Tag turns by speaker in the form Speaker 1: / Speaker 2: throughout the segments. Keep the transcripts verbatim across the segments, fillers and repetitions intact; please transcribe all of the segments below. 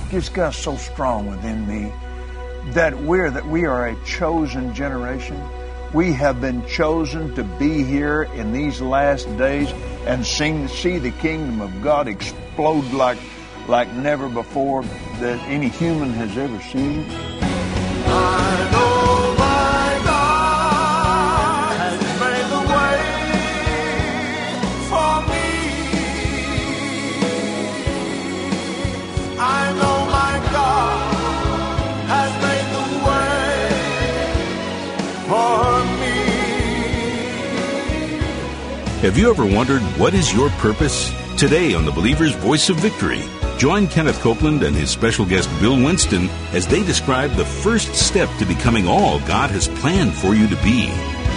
Speaker 1: just got so strong within me that we're that we are a chosen generation. We have been chosen to be here in these last days and sing, see the kingdom of God explode like like never before that any human has ever seen.
Speaker 2: I know my God has made the way for me. I know my God has made the way for me.
Speaker 3: Have you ever wondered what is your purpose? Today on the Believer's Voice of Victory, join Kenneth Copeland and his special guest Bill Winston as they describe the first step to becoming all God has planned for you to be.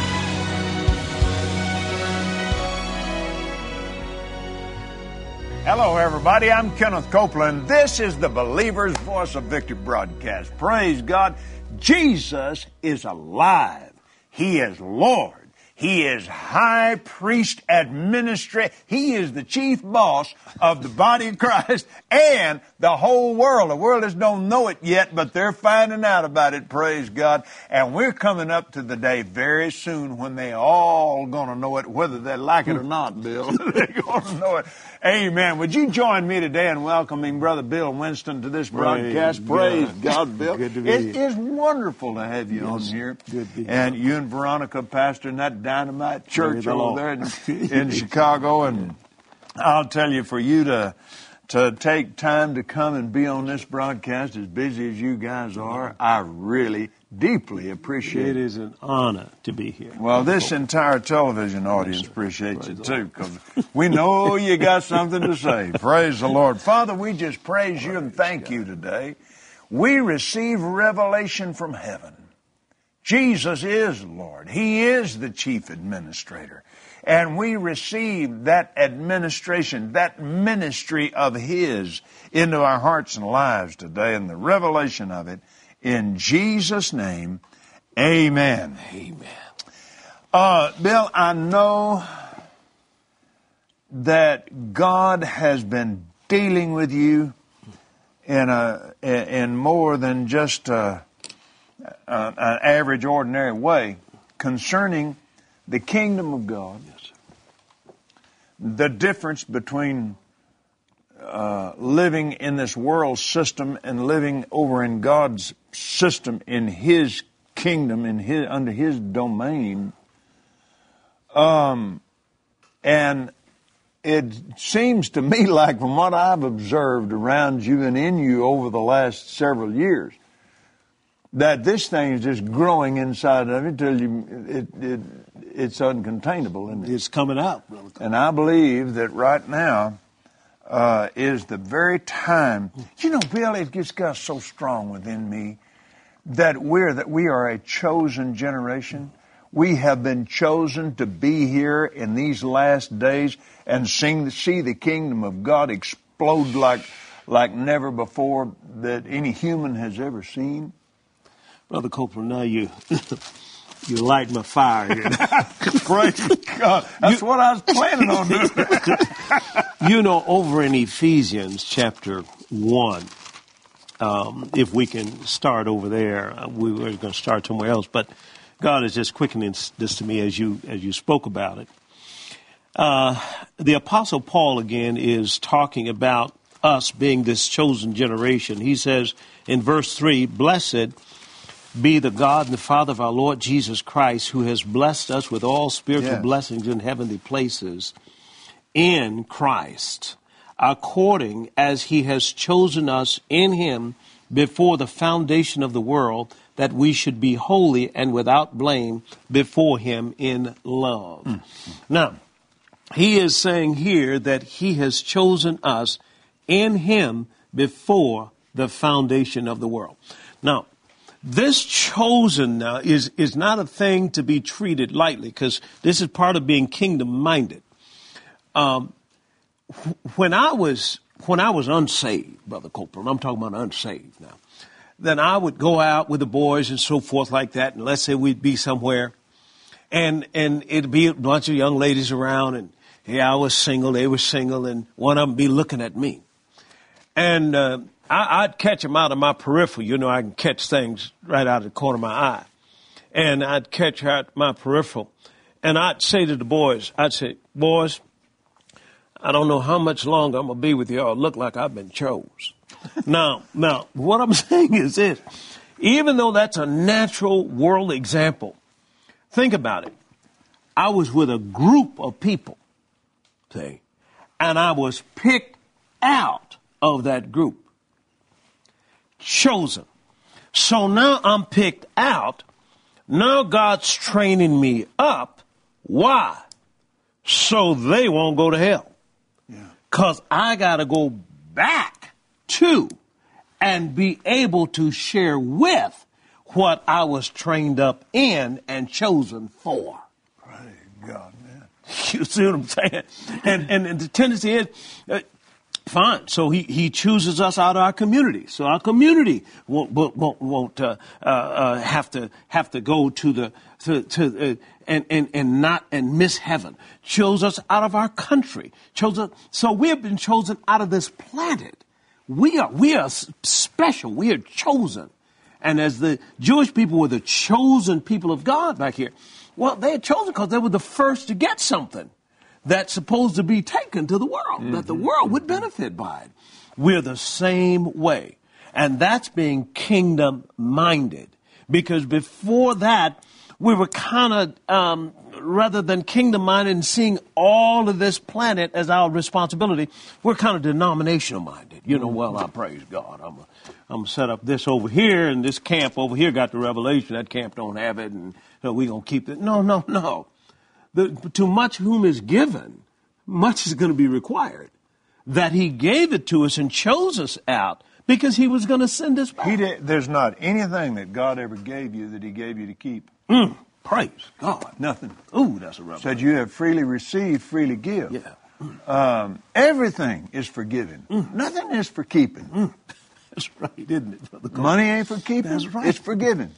Speaker 1: Hello, everybody. I'm Kenneth Copeland. This is the Believer's Voice of Victory broadcast. Praise God. Jesus is alive. He is Lord. He is high priest administrator. He is the chief boss of the body of Christ and the whole world. The world just don't know it yet, but they're finding out about it, praise God. And we're coming up to the day very soon when they all going to know it, whether they like it or not, Bill. They're going to know it. Amen. Would you join me today in welcoming Brother Bill Winston to this broadcast? Praise, praise God. God, Bill.
Speaker 4: Good to be
Speaker 1: it
Speaker 4: here.
Speaker 1: is wonderful to have you
Speaker 4: yes.
Speaker 1: on here.
Speaker 4: Good to be
Speaker 1: and
Speaker 4: here.
Speaker 1: you and Veronica pastoring that dynamite church
Speaker 4: the
Speaker 1: over there in, in Chicago. And I'll tell you, for you to to take time to come and be on this broadcast, as busy as you guys are, I really deeply appreciate it.
Speaker 4: It is an honor to be here.
Speaker 1: Well, this entire television audience yes, appreciates it too, because we know you got something to say. Praise the Lord. Father, we just praise you and thank you today. We receive revelation from heaven. Jesus is Lord. He is the chief administrator. And we receive that administration, that ministry of His into our hearts and lives today, and the revelation of it. In Jesus' name, amen.
Speaker 4: Amen.
Speaker 1: Uh, Bill, I know that God has been dealing with you in a in more than just a, a, an average, ordinary way concerning the kingdom of God, yes, the difference between uh, living in this world system and living over in God's system, in His kingdom, in His under His domain. Um, and it seems to me like, from what I've observed around you and in you over the last several years, that this thing is just growing inside of you until you, it, it, it's uncontainable, isn't it?
Speaker 4: It's coming out.
Speaker 1: And I believe that right now uh, is the very time. You know, Bill, it just got so strong within me that we're that we are a chosen generation. We have been chosen to be here in these last days and sing, see the kingdom of God explode like like never before that any human has ever seen.
Speaker 4: Brother Copeland, now you you light my fire here.
Speaker 1: Praise God. That's you, what I was planning on doing.
Speaker 4: You know, over in Ephesians chapter one, um, if we can start over there, we were going to start somewhere else, but God is just quickening this to me as you as you spoke about it. Uh, the Apostle Paul, again, is talking about us being this chosen generation. He says in verse three, "Blessed be the God and the Father of our Lord Jesus Christ, who has blessed us with all spiritual yes. blessings in heavenly places in Christ, according as He has chosen us in Him before the foundation of the world, that we should be holy and without blame before Him in love." Mm-hmm. Now, he is saying here that He has chosen us in Him before the foundation of the world. Now, this chosen now is, is not a thing to be treated lightly, because this is part of being kingdom-minded. Um, when I was when I was unsaved, Brother Copeland, I'm talking about unsaved now, then I would go out with the boys and so forth like that, and let's say we'd be somewhere, and and it'd be a bunch of young ladies around, and yeah, I was single, they were single, and one of them be looking at me. And uh, I, I'd catch them out of my peripheral. You know, I can catch things right out of the corner of my eye. And I'd catch out my peripheral. And I'd say to the boys, I'd say, boys, I don't know how much longer I'm going to be with y'all. Look like I've been chose. now, now, what I'm saying is this. Even though that's a natural world example, think about it. I was with a group of people, see, and I was picked out of that group. Chosen. So now I'm picked out. Now God's training me up. Why? So they won't go to hell. Because I got to go back to and be able to share with what I was trained up in and chosen for.
Speaker 1: Praise God, man.
Speaker 4: You see what I'm saying? And, and, and the tendency is, uh, fine, so he, he chooses us out of our community. So our community won't, won't, won't uh, uh, uh, have to have to go to the, to, to uh, and, and, and not, and miss heaven. Chose us out of our country. Chose us, so we have been chosen out of this planet. We are, we are special. We are chosen. And as the Jewish people were the chosen people of God back here, well, they are chosen because they were the first to get something that's supposed to be taken to the world, mm-hmm. that the world would benefit by it. We're the same way. And that's being kingdom-minded. Because before that, we were kind of, um, rather than kingdom-minded and seeing all of this planet as our responsibility, we're kind of denominational-minded. You know, well, I praise God. I'm I'm set up this over here, and this camp over here got the revelation. That camp don't have it, and so we're going to keep it. No, no, no. The, to much whom is given, much is going to be required. That he gave it to us and chose us out because he was going to send us back.
Speaker 1: He did, there's not anything that God ever gave you that he gave you to keep.
Speaker 4: Mm, praise God.
Speaker 1: Nothing.
Speaker 4: Ooh, that's a revelation.
Speaker 1: Said you have freely received, freely give.
Speaker 4: Yeah. Mm.
Speaker 1: Um, everything is for giving. Mm. Nothing is for keeping.
Speaker 4: Mm. That's right, isn't it, Brother Carl?
Speaker 1: Money ain't for keeping.
Speaker 4: That's right.
Speaker 1: It's for giving.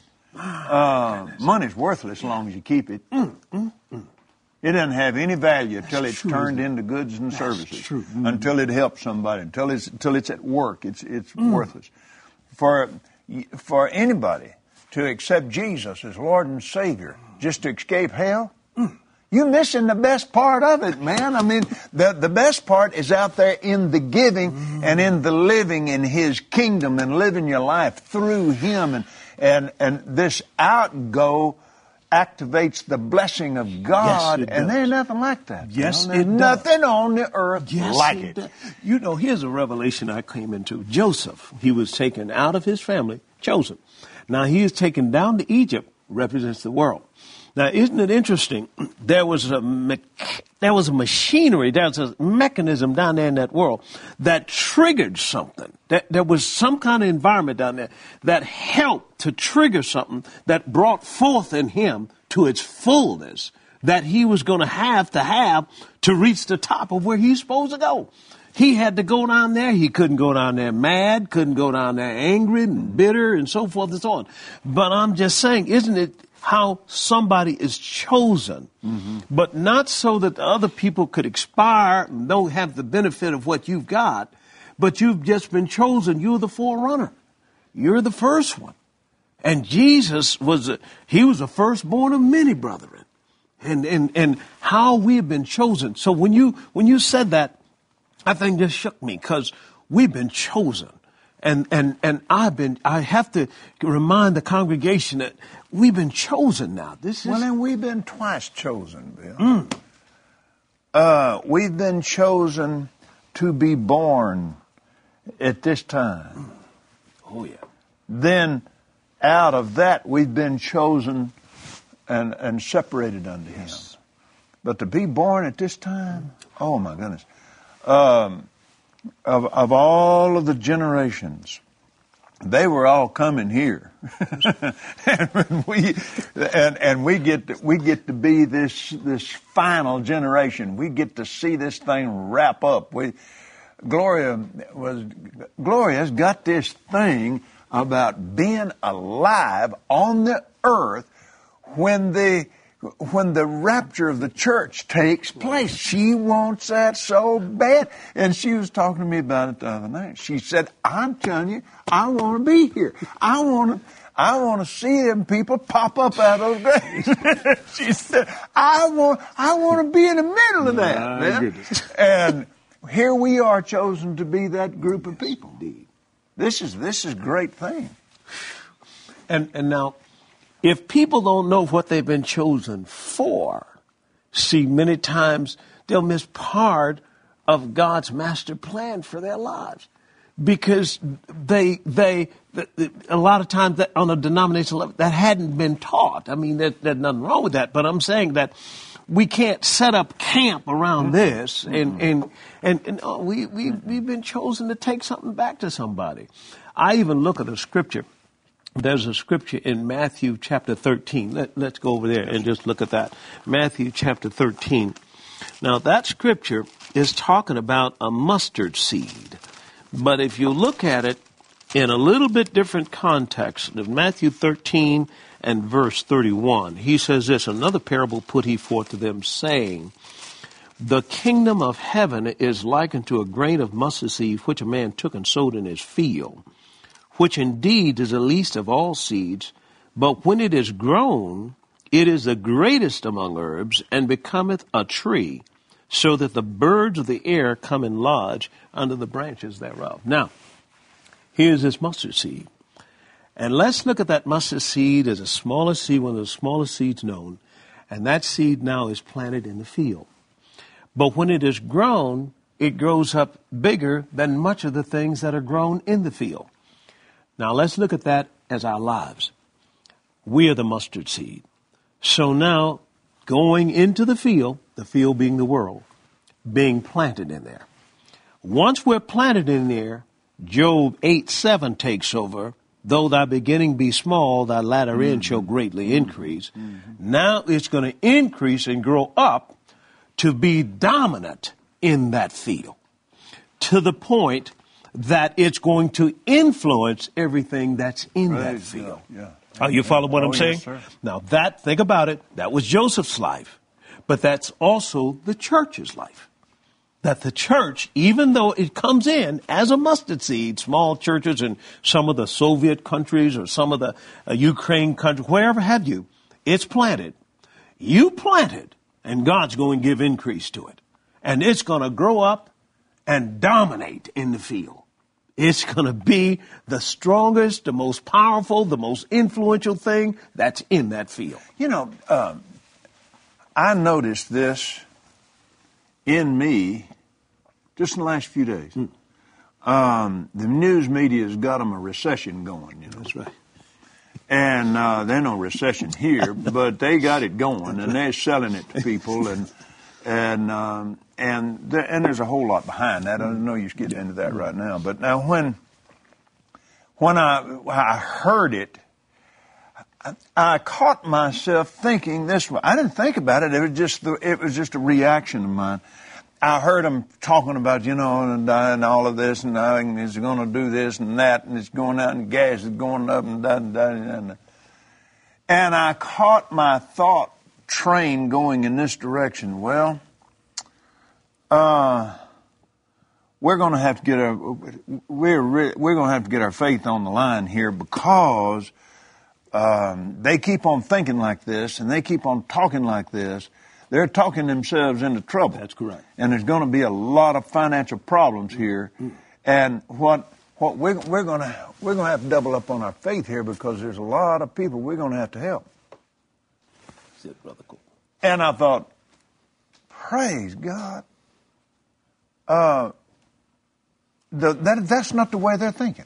Speaker 1: Uh, money's worthless as long as you keep it.
Speaker 4: Mm, mm, mm.
Speaker 1: It doesn't have any value until
Speaker 4: That's
Speaker 1: it's
Speaker 4: true,
Speaker 1: turned
Speaker 4: isn't it?
Speaker 1: into goods and
Speaker 4: That's
Speaker 1: services.
Speaker 4: true. Mm.
Speaker 1: Until it helps somebody. Until it's until it's at work. It's it's
Speaker 4: Mm.
Speaker 1: worthless. For for anybody to accept Jesus as Lord and Savior just to escape hell,
Speaker 4: Mm.
Speaker 1: you're missing the best part of it, man. I mean, the the best part is out there in the giving mm. and in the living in His kingdom and living your life through Him. And and and this outgo activates the blessing of God,
Speaker 4: yes,
Speaker 1: and there ain't nothing like that.
Speaker 4: Yes,
Speaker 1: you know? There's
Speaker 4: it does.
Speaker 1: nothing on the earth
Speaker 4: yes,
Speaker 1: like
Speaker 4: it.
Speaker 1: it.
Speaker 4: Does. You know, here's a revelation I came into. Joseph, he was taken out of his family, chosen. Now he is taken down to Egypt, represents the world. Now, isn't it interesting? There was a me- there was a machinery, there was a mechanism down there in that world that triggered something. That there was some kind of environment down there that helped to trigger something that brought forth in him to its fullness that he was going to have to have to reach the top of where he's supposed to go. He had to go down there. He couldn't go down there mad, couldn't go down there angry and bitter and so forth and so on. But I'm just saying, isn't it how somebody is chosen, mm-hmm. but not so that the other people could expire and don't have the benefit of what you've got, but you've just been chosen. You're the forerunner. You're the first one. And Jesus was, a, he was the firstborn of many brethren. And, and, and how we have been chosen. So when you, when you said that, I think just shook me because we've been chosen. And, and, and I've been, I have to remind the congregation that we've been chosen now. This is.
Speaker 1: Well, and we've been twice chosen, Bill.
Speaker 4: Mm.
Speaker 1: Uh, we've been chosen to be born at this time.
Speaker 4: Oh, yeah.
Speaker 1: Then out of that, we've been chosen and, and separated unto Him.
Speaker 4: Yes.
Speaker 1: But to be born at this time, oh my goodness. Um, of, of all of the generations, they were all coming here. and we, and, and we get to, we get to be this, this final generation. We get to see this thing wrap up. We, Gloria was, Gloria's got this thing about being alive on the earth when the, when the rapture of the church takes place. She wants that so bad. And she was talking to me about it the other night. She said, I'm telling you, I want to be here. I want to I want to see them people pop up out of those graves. She said, I want I want to be in the middle of that.
Speaker 4: My
Speaker 1: man.
Speaker 4: goodness.
Speaker 1: And here we are chosen to be that group of people. This is this is a great thing.
Speaker 4: And and now, if people don't know what they've been chosen for, see, many times they'll miss part of God's master plan for their lives, because they they a lot of times that on a denominational level that hadn't been taught. I mean, there, there's nothing wrong with that, but I'm saying that we can't set up camp around this, and and and, and oh, we we we've been chosen to take something back to somebody. I even look at a scripture. There's a scripture in Matthew chapter thirteen. Let, let's go over there and just look at that. Matthew chapter thirteen. Now, that scripture is talking about a mustard seed. But if you look at it in a little bit different context, of Matthew thirteen and verse thirty-one, he says this, another parable put he forth to them, saying, the kingdom of heaven is likened to a grain of mustard seed, which a man took and sowed in his field, which indeed is the least of all seeds, but when it is grown, it is the greatest among herbs, and becometh a tree, so that the birds of the air come and lodge under the branches thereof. Now, here's this mustard seed. And let's look at that mustard seed as the smallest seed, one of the smallest seeds known, and that seed now is planted in the field. But when it is grown, it grows up bigger than much of the things that are grown in the field. Now, let's look at that as our lives. We are the mustard seed. So now, going into the field, the field being the world, being planted in there. Once we're planted in there, Job eight seven takes over. Though thy beginning be small, thy latter mm-hmm. end shall greatly increase. Mm-hmm. Now it's going to increase and grow up to be dominant in that field, to the point that it's going to influence everything that's in
Speaker 1: right.
Speaker 4: that field.
Speaker 1: Yeah.
Speaker 4: Are you following what
Speaker 1: oh,
Speaker 4: I'm saying?
Speaker 1: Yes, sir.
Speaker 4: Now that, think about it, that was Joseph's life, but that's also the church's life. That the church, even though it comes in as a mustard seed, small churches in some of the Soviet countries or some of the uh, Ukraine countries, wherever have you, it's planted. You plant it, and God's going to give increase to it. And it's going to grow up and dominate in the field. It's going to be the strongest, the most powerful, the most influential thing that's in that field.
Speaker 1: You know, um, I noticed this in me just in the last few days. Mm. Um, the news media has got them a recession going, you know.
Speaker 4: That's right.
Speaker 1: And uh, there's no recession here, but they got it going, and they're selling it to people, and and um, and there, and there's a whole lot behind that. I don't know you're getting into that right now, but now when when I I heard it, I, I caught myself thinking this way. I didn't think about it. It was just the, it was just a reaction of mine. I heard them talking about, you know, and, and all of this, and uh, it's going to do this and that, and it's going out, and gas is going up, and da, da, da, da. And I caught my thought train going in this direction. Well, uh, we're going to have to get our we're we're going to have to get our faith on the line here, because um, they keep on thinking like this, and they keep on talking like this. They're talking themselves into trouble.
Speaker 4: That's correct.
Speaker 1: And there's going to be a lot of financial problems here. Mm. And what what we're, we're going to we're going to have to double up on our faith here, because there's a lot of people we're going to have to help.
Speaker 4: That's it, Brother Cole.
Speaker 1: And I thought, praise God. Uh, the, that that's not the way they're thinking.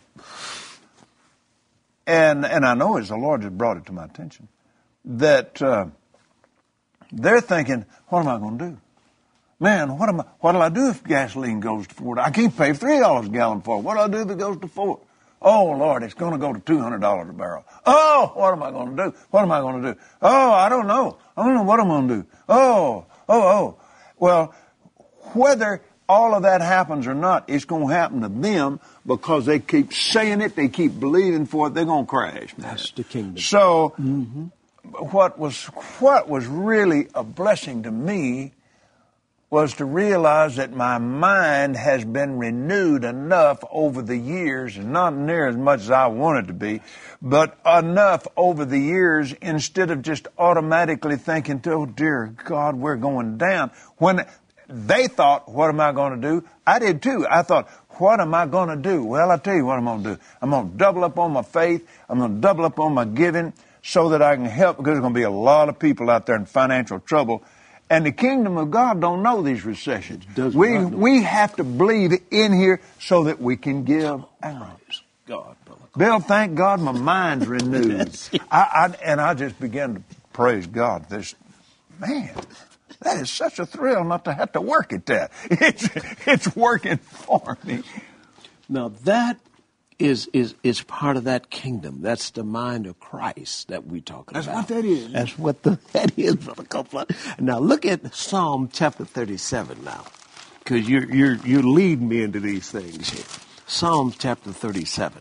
Speaker 1: And and I know it's the Lord that brought it to my attention that. Uh, They're thinking, what am I going to do? Man, what am I, what'll I do if gasoline goes to four dollars? I can't pay three dollars a gallon for it. What'll I do if it goes to four? Oh, Lord, it's going to go to two hundred dollars a barrel. Oh, what am I going to do? What am I going to do? Oh, I don't know. I don't know what I'm going to do. Oh, oh, oh. Well, whether all of that happens or not, it's going to happen to them, because they keep saying it, they keep believing for it, they're going to crash. Man.
Speaker 4: That's the kingdom.
Speaker 1: So,
Speaker 4: mm-hmm.
Speaker 1: what was what was really a blessing to me was to realize that my mind has been renewed enough over the years, and not near as much as I want it to be, but enough over the years, instead of just automatically thinking, oh dear God, we're going down. When they thought, what am I going to do? I did too. I thought, what am I going to do? Well, I'll tell you what I'm going to do. I'm going to double up on my faith. I'm going to double up on my giving so that I can help, because there's going to be a lot of people out there in financial trouble. And the kingdom of God don't know these recessions. We we have to believe in here so that we can give out.
Speaker 4: God,
Speaker 1: Bill, thank God my mind's renewed. I, I and I just began to praise God. This man, that is such a thrill not to have to work at that. It's it's working for me.
Speaker 4: Now that is is is part of that kingdom. That's the mind of Christ that we're talking
Speaker 1: That's
Speaker 4: about.
Speaker 1: what that is.
Speaker 4: That's what the, that is, Brother Copeland. Now look at Psalm chapter thirty-seven now, because you're you're you're leading me into these things here. Psalm chapter thirty-seven.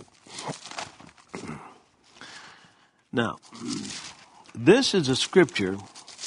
Speaker 4: Now, this is a scripture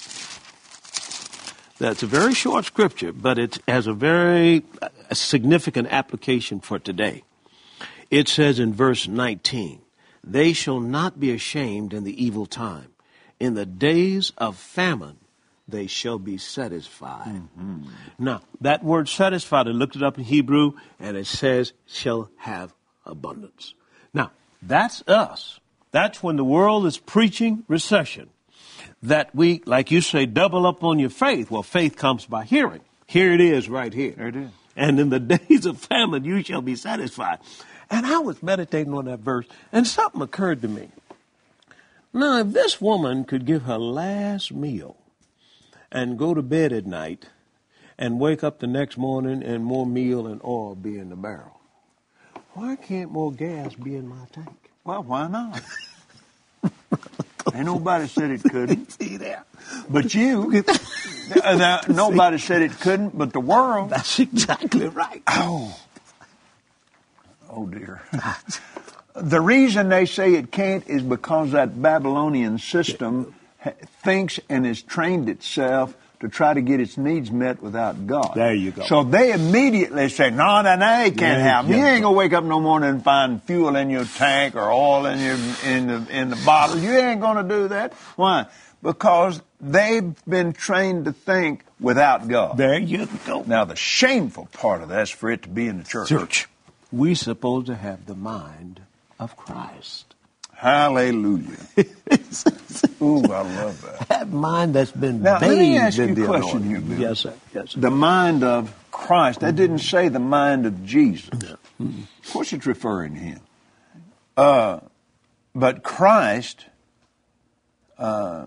Speaker 4: that's a very short scripture, but it has a very uh, significant application for today. It says in verse nineteen, they shall not be ashamed in the evil time. In the days of famine, they shall be satisfied. Mm-hmm. Now, that word satisfied, I looked it up in Hebrew, and it says shall have abundance. Now, that's us. That's when the world is preaching recession. That we, like you say, double up on your faith. Well, faith comes by hearing. Here it is right here.
Speaker 1: There it is.
Speaker 4: And in the days of famine, you shall be satisfied. And I was meditating on that verse, and something occurred to me. Now, if this woman could give her last meal and go to bed at night and wake up the next morning and more meal and oil be in the barrel, why can't more gas be in my tank?
Speaker 1: Well, why not? Ain't nobody said it couldn't.
Speaker 4: See there?
Speaker 1: But you. Now, nobody said it couldn't, but the world.
Speaker 4: That's exactly right.
Speaker 1: Oh. Oh, dear. The reason they say it can't is because that Babylonian system thinks and has trained itself to try to get its needs met without God.
Speaker 4: There you go.
Speaker 1: So they immediately say, no, no, no, it can't
Speaker 4: Yeah,
Speaker 1: happen. You
Speaker 4: yeah.
Speaker 1: ain't going to wake up no morning and find fuel in your tank or oil in your in the in the bottle. You ain't going to do that. Why? Because they've been trained to think without God.
Speaker 4: There you go.
Speaker 1: Now, the shameful part of that is for it to be in the church.
Speaker 4: Church. We're supposed to have the mind of Christ.
Speaker 1: Hallelujah. Ooh, I love that.
Speaker 4: That mind that's been
Speaker 1: Now,
Speaker 4: bathed
Speaker 1: let me ask you
Speaker 4: in
Speaker 1: a
Speaker 4: the
Speaker 1: question
Speaker 4: anointing.
Speaker 1: here, Bill.
Speaker 4: Yes, sir. Yes, sir.
Speaker 1: The mind of Christ. That didn't say the mind of Jesus.
Speaker 4: Mm-hmm.
Speaker 1: Of course it's referring to him. Uh, but Christ uh,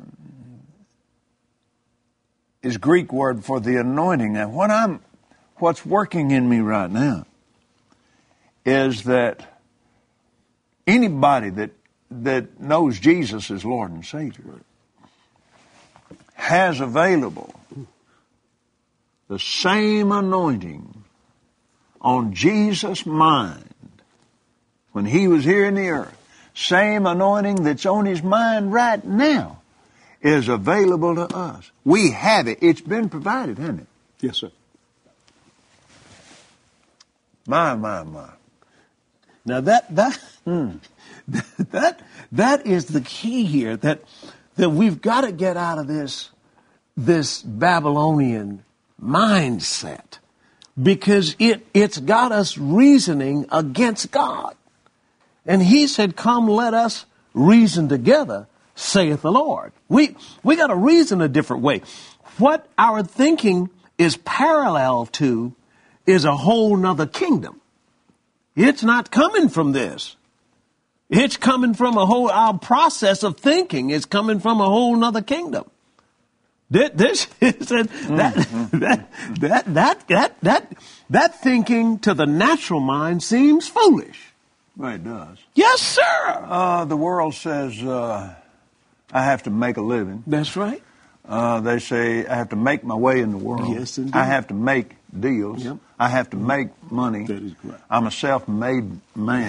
Speaker 1: is Greek word for the anointing. Now, what I'm, what's working in me right now is that anybody that that knows Jesus as Lord and Savior has available the same anointing on Jesus' mind when he was here in the earth. Same anointing that's on his mind right now is available to us. We have it. It's been provided, hasn't it?
Speaker 4: Yes, sir.
Speaker 1: My, my, my.
Speaker 4: Now that that mm, that that is the key here. That that we've got to get out of this this Babylonian mindset, because it it's got us reasoning against God. And he said, "Come, let us reason together, saith the Lord." We we got to reason a different way. What our thinking is parallel to is a whole nother kingdom. It's not coming from this. It's coming from a whole, our process of thinking is coming from a whole nother kingdom. This, this is that,
Speaker 1: Mm-hmm.
Speaker 4: that, that, that, that, that, that thinking to the natural mind seems foolish.
Speaker 1: Well, it does.
Speaker 4: Yes, sir.
Speaker 1: Uh, the world says uh, I have to make a living.
Speaker 4: That's right.
Speaker 1: Uh, they say I have to make my way in the world.
Speaker 4: Yes, indeed.
Speaker 1: I have to make deals.
Speaker 4: Yep.
Speaker 1: I have to make money.
Speaker 4: That is correct.
Speaker 1: I'm a self-made man.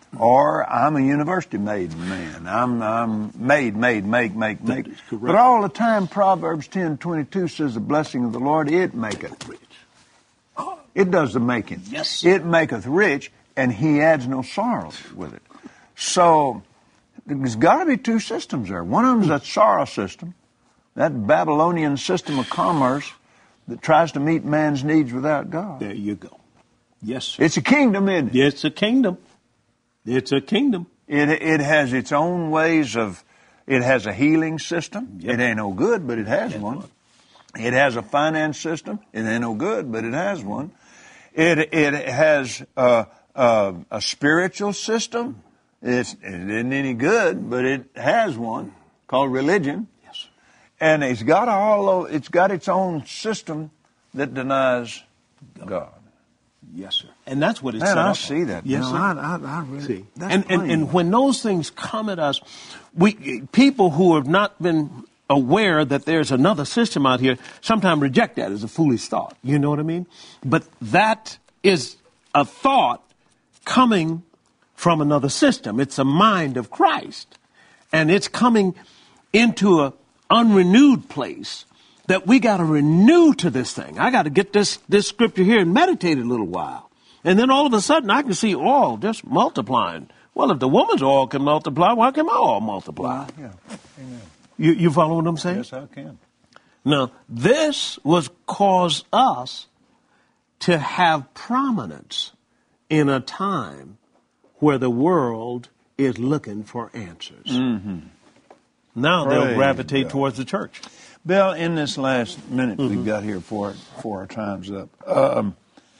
Speaker 1: or I'm a university-made man. I'm, I'm made, made, make, make, make.
Speaker 4: That is correct.
Speaker 1: But all the time, Proverbs ten twenty-two says, the blessing of the Lord, it maketh rich. It does the making.
Speaker 4: Yes.
Speaker 1: It maketh rich, and he adds no sorrow with it. So there's got to be two systems there. One of them is that sorrow system, that Babylonian system of commerce that tries to meet man's needs without God.
Speaker 4: There you go. Yes, sir.
Speaker 1: It's a kingdom, isn't it?
Speaker 4: It's a kingdom. It's a kingdom.
Speaker 1: It it has its own ways of, it has a healing system.
Speaker 4: Yep.
Speaker 1: It ain't no good, but it has
Speaker 4: Yes,
Speaker 1: one.
Speaker 4: Lord.
Speaker 1: It has a finance system. It ain't no good, but it has one. It it has a, a, a spiritual system. It's, it isn't any good, but it has one called religion.
Speaker 4: Yes.
Speaker 1: And it's got all it's got its own system that denies God.
Speaker 4: Yes, sir. And that's what it's
Speaker 1: Man,
Speaker 4: set
Speaker 1: I
Speaker 4: up
Speaker 1: see
Speaker 4: on.
Speaker 1: that.
Speaker 4: Yes,
Speaker 1: No,
Speaker 4: sir.
Speaker 1: I, I, I really,
Speaker 4: See.
Speaker 1: that's
Speaker 4: And, and
Speaker 1: plain.
Speaker 4: and when those things come at us, we people who have not been aware that there's another system out here sometimes reject that as a foolish thought. You know what I mean? But that is a thought coming from another system. It's a mind of Christ. And it's coming into an unrenewed place that we got to renew to this thing. I got to get this, this scripture here and meditate a little while. And then all of a sudden I can see oil just multiplying. Well, if the woman's oil can multiply, why can my oil multiply?
Speaker 1: Yeah. Amen.
Speaker 4: You, you follow what I'm saying?
Speaker 1: Yes, I can.
Speaker 4: Now, this was cause us to have prominence in a time where the world is looking for answers.
Speaker 1: Mm-hmm.
Speaker 4: Now
Speaker 1: Praise
Speaker 4: they'll gravitate
Speaker 1: God.
Speaker 4: towards the church.
Speaker 1: Bill, in this last minute
Speaker 4: Mm-hmm.
Speaker 1: we've got here before, before our time's up, um,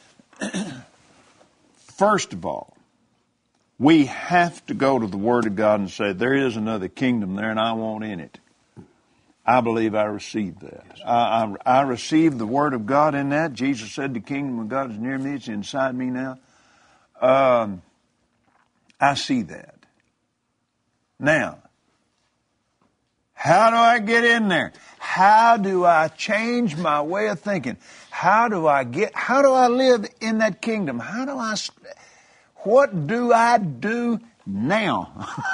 Speaker 1: first of all, we have to go to the Word of God and say, there is another kingdom there and I want in it. I believe I received that. I, I, I received the Word of God in that. Jesus said the kingdom of God is near me. It's inside me now. Um, I see that. Now, how do I get in there? How do I change my way of thinking? How do I get, how do I live in that kingdom? How do I, what do I do now?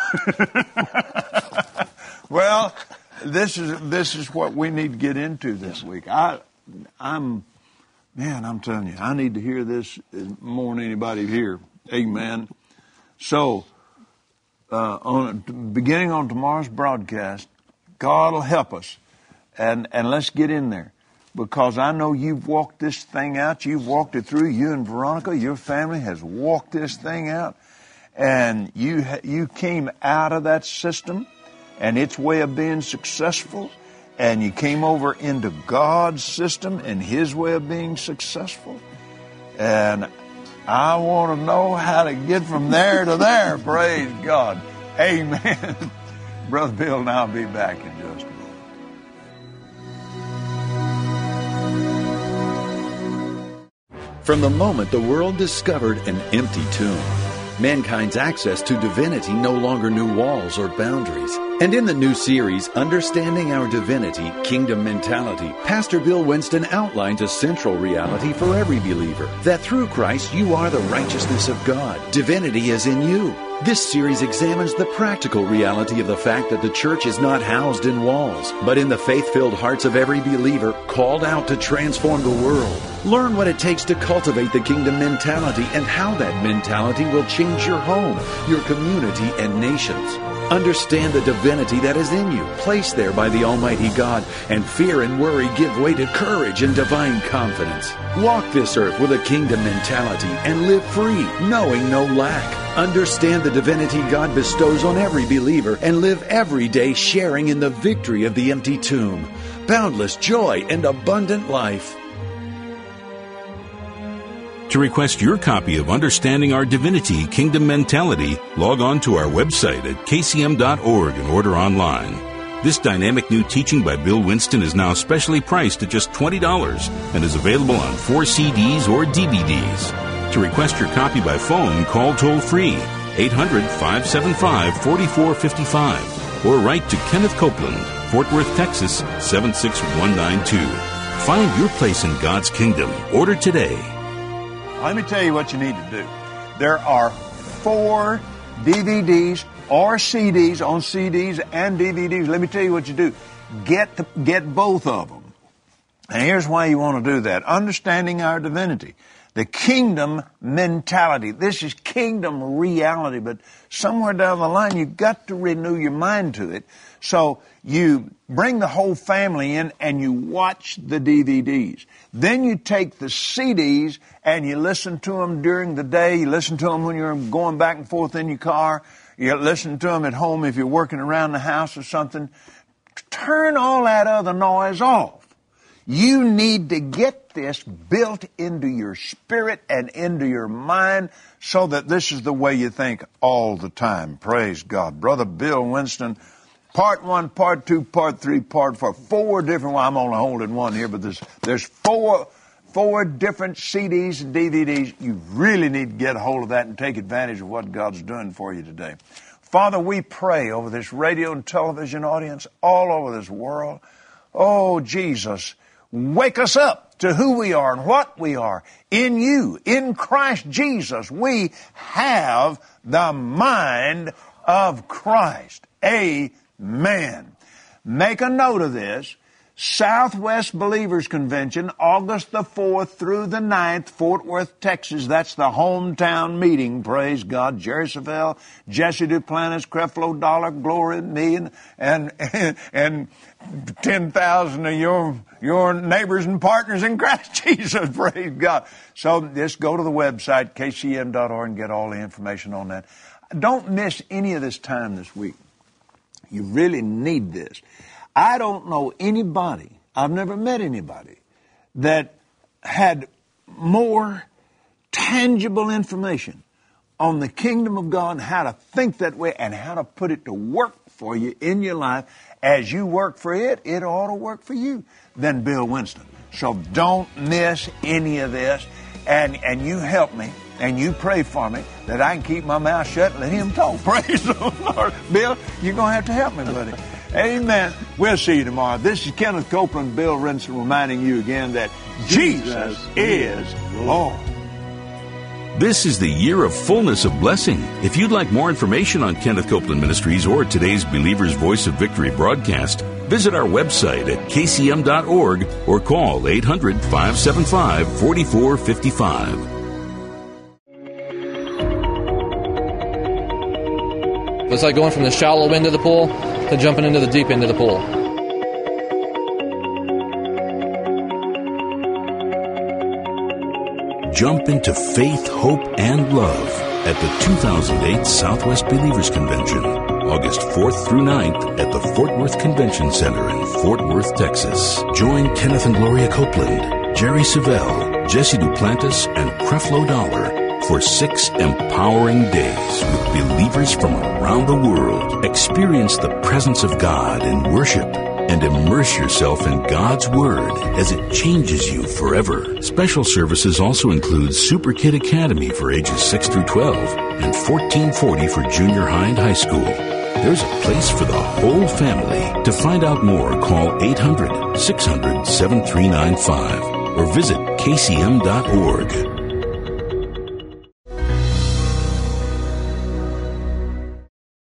Speaker 1: Well, this is, this is what we need to get into this week. I, I'm, man, I'm telling you, I need to hear this more than anybody here. Amen. So, uh, on beginning on tomorrow's broadcast, God will help us, and and let's get in there, because I know you've walked this thing out. You've walked it through. You and Veronica, your family has walked this thing out, and you you came out of that system and its way of being successful, and you came over into God's system and His way of being successful, and I want to know how to get from there to there. Praise God. Amen. Brother Bill and I'll be back in just a moment.
Speaker 5: From the moment the world discovered an empty tomb, mankind's access to divinity no longer knew walls or boundaries. And in the new series, Understanding Our Divinity, Kingdom Mentality, Pastor Bill Winston outlines a central reality for every believer, that through Christ you are the righteousness of God. Divinity is in you. This series examines the practical reality of the fact that the church is not housed in walls, but in the faith-filled hearts of every believer called out to transform the world. Learn what it takes to cultivate the kingdom mentality and how that mentality will change your home, your community, and nations. Understand the divinity that is in you, placed there by the Almighty God, and fear and worry give way to courage and divine confidence. Walk this earth with a kingdom mentality and live free, knowing no lack. Understand the divinity God bestows on every believer and live every day sharing in the victory of the empty tomb, boundless joy and abundant life.
Speaker 3: To request your copy of Understanding Our Divinity, Kingdom Mentality, log on to our website at k c m dot org and order online. This dynamic new teaching by Bill Winston is now specially priced at just twenty dollars and is available on four C Ds or D V Ds. To request your copy by phone, call toll-free eight hundred, five seven five, four four five five or write to Kenneth Copeland, Fort Worth, Texas, seven six one nine two. Find your place in God's kingdom. Order today.
Speaker 1: Let me tell you what you need to do. There are four D V Ds or C Ds, on C Ds and D V Ds. Let me tell you what you do. Get the, get both of them. And here's why you want to do that. Understanding our divinity. The kingdom mentality. This is kingdom reality, but somewhere down the line you've got to renew your mind to it. So you bring the whole family in and you watch the D V Ds. Then you take the C Ds and you listen to them during the day. You listen to them when you're going back and forth in your car. You listen to them at home if you're working around the house or something. Turn all that other noise off. You need to get this built into your spirit and into your mind so that this is the way you think all the time. Praise God. Brother Bill Winston, part one, part two, part three, part four. Four different, well, I'm only holding one here, but there's, there's four, four different C Ds and D V Ds. You really need to get a hold of that and take advantage of what God's doing for you today. Father, we pray over this radio and television audience all over this world. Oh, Jesus, wake us up to who we are and what we are. In you, in Christ Jesus, we have the mind of Christ. Amen. Make a note of this. Southwest Believers Convention, August the fourth through the ninth, Fort Worth, Texas. That's the hometown meeting. Praise God. Jerry Savelle, Jesse Duplantis, Creflo Dollar, Gloria, me, and, and, and ten thousand of your, your neighbors and partners in Christ Jesus. Praise God. So just go to the website, K C M dot org, and get all the information on that. Don't miss any of this time this week. You really need this. I don't know anybody, I've never met anybody, that had more tangible information on the kingdom of God, how to think that way, and how to put it to work for you in your life. As you work for it, it ought to work for you, than Bill Winston. So don't miss any of this, and, and you help me, and you pray for me that I can keep my mouth shut and let him talk. Praise the Lord. Bill, you're going to have to help me, buddy. Amen. We'll see you tomorrow. This is Kenneth Copeland, Bill Winston, reminding you again that Jesus is Lord.
Speaker 3: This is the year of fullness of blessing. If you'd like more information on Kenneth Copeland Ministries or today's Believer's Voice of Victory broadcast, visit our website at K C M dot org or call eight hundred, five seven five, four four five five.
Speaker 6: It's like going from the shallow end of the pool to jumping into the deep end of the pool.
Speaker 3: Jump into faith, hope, and love at the two thousand eight Southwest Believers Convention, August fourth through ninth at the Fort Worth Convention Center in Fort Worth, Texas. Join Kenneth and Gloria Copeland, Jerry Savelle, Jesse Duplantis, and Creflo Dollar for six empowering days with believers from around the world. Experience the presence of God in worship and immerse yourself in God's Word as it changes you forever. Special services also include Super Kid Academy for ages six through twelve and fourteen forty for junior high and high school. There's a place for the whole family. To find out more, call eight hundred, six hundred, seven three nine five or visit K C M dot org.